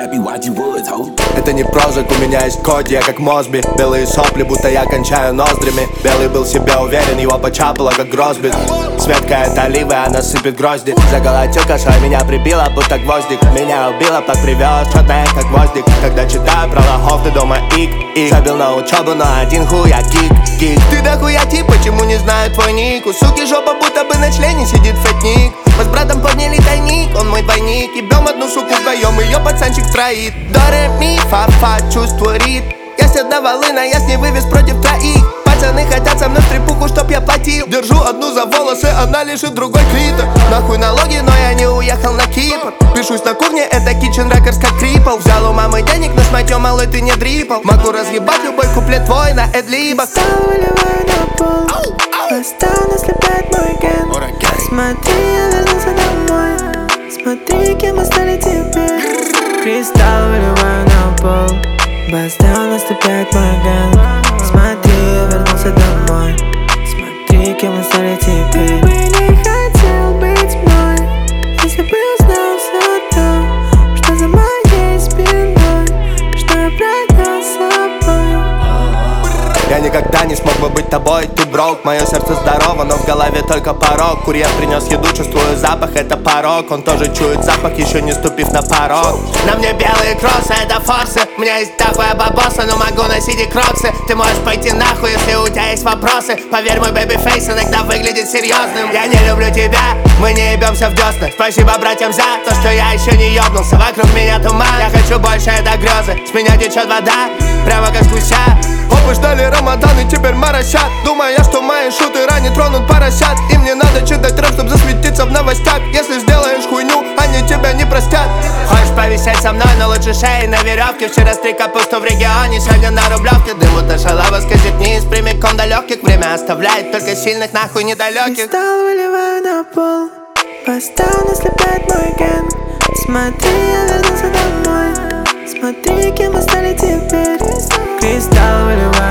YG Woods, ho. Это не прожиг, у меня есть код, я как Мосби. Белые сопли, будто я кончаю ноздрями. Белый был в себе уверен, его почапало как Гросби. Светка это оливы, она сыпет грозди. Заколотил косой, меня прибило, будто гвоздик. Меня убило, так привез, четная как гвоздик. Когда читаю про лохов, ты дома ик. Забил на учебу, но один хуя кик. Ты дохуя тип, почему не знаю твой ник? У суки жопа, будто бы на члене сидит фетник. Мы с братом подняли тайник, он мой двойник. Ебем одну суку вдвоем, ее пацанчик троит. До ре ми фа чувствую рит. Есть одна волына, я с ней вывез против троих. Пацаны хотят со мной в трепуху, чтоб я платил. Держу одну за волосы, она лишит другой клитор. Нахуй налоги, но я не уехал на Кипр. Пишусь на кухне, это Kitchen Records как крипл. Взял у мамы денег, но шматё, малый, ты не дрипл. Могу разъебать любой куплет твой на эдлибах. Выливаю на пол, оставлю слепят мой ген. Смотри, я вернулся домой. Смотри, кем мы стали теперь. Кристалл выливаю на пол, бастаун наступает мой ген. Смотри, я вернулся домой. Смотри, кем мы стали теперь. Ты бы не хотел быть мной, если бы узнал все то, что за моей спиной, что я продал собой. Я никогда не смог бы быть тобой, ты брок. Мое сердце здорово, но в голове только порог. Курьер принес еду, чувствую запах, это порог. Он тоже чует запах, еще не ступив на порог. На мне белые кроссы, это форсы. У меня есть такое бабоса, но могу носить и кроксы. Ты можешь пойти нахуй, если у тебя есть вопросы. Поверь, мой бэби-фейс иногда выглядит серьезным. Я не люблю тебя, мы не ебемся в десна. Спасибо братьям за то, что я еще не ебнулся. Вокруг меня туман, я хочу больше, это грезы. С меня течет вода, прямо как сквозь. Опы ждали Рамадан и теперь моросят. Думая, что мои шуты ранее тронут поросят. И мне надо читать рэп, чтоб засветиться в новостях. Если сделаешь хуйню, они тебя не простят. Хочешь повисеть со мной, но лучше шеи на веревке. Вчера стриг капусту в регионе, сегодня на Рублевке. Дыму шалава скользит вниз, прямиком до легких. Время оставляет только сильных, нахуй недалеких. Кристалл выливаю на пол, бастаун ослепляет мой ген. Смотри, я вернулся домой. Смотри, кем мы стали теперь. Кристалл выливаю